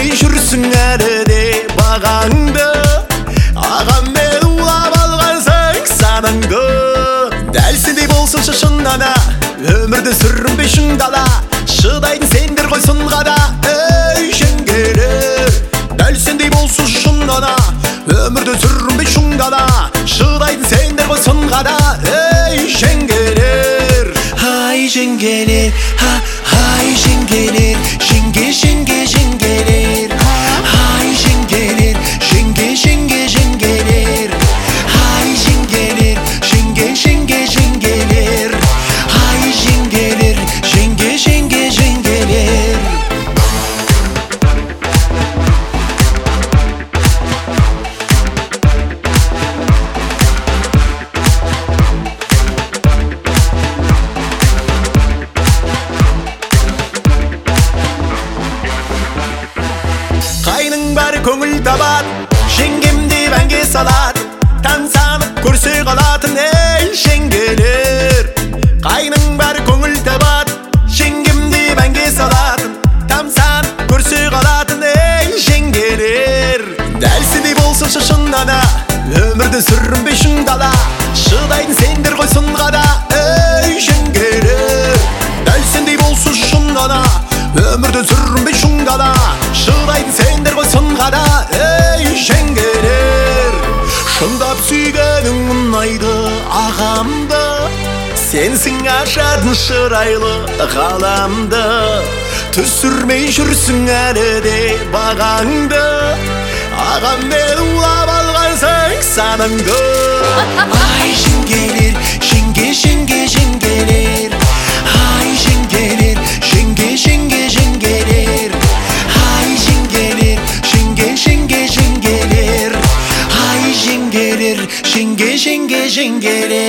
түсірмей жүрсің әлі де бағаңды. Ағаммен улап алғансың санаңды. Дәл сендей болсыншы шындана, өмірді сүрінбей шыңдала. Шыдайтын сендер ғой сынға да, ей жеңгелер. Дәл сендей болсын шындана, өмірді сүрінбей шыңдала. Шыдайтын сендер ғой сынға да, ей жеңгелер. Ай жеңгелер, ай жеңгелер, жеңге жеңге жеңгелер. Ай жеңгелер, жеңге жеңге жеңгелер. Ай жеңгелер, жеңге жеңге жеңгелер. Ай жеңгелер, жеңге жеңге жеңгелер. Қайның бәрі көңіл табад, жеңгемде әнге салад. Тамсанып көрсе қалатын, ей жеңгелер. Қайның бәрі көңіл табад, жеңгемде әнге салатын. Тамсанып көрсе қалатын, ей жеңгелер. Дәл сендей болсыншы шындана, өмірді сүрінбей шыңдала. Шыдайтын сендер ғой сынға да, ей жеңгелер. Дәл сендей болсын шындана, өмірді сүрінбей шыңдала. Шыдайтын сендер ғой сынға да, ей жеңгелер. Шындап сүйгенің ұнайды ағамды, сенсің ашатын шырайлы ғаламды. Түсірмей жүрсің әлі де бағаңды. Ағаммен улап алғансың санаңды. Ай жеңгелер, жеңге жеңге жеңгелер. Ай жеңгелер, жеңге жеңге жеңгелер. Ай жеңгелер, жеңге жеңге жеңгелер. Ай жеңгелер, жеңге жеңге жеңгелер.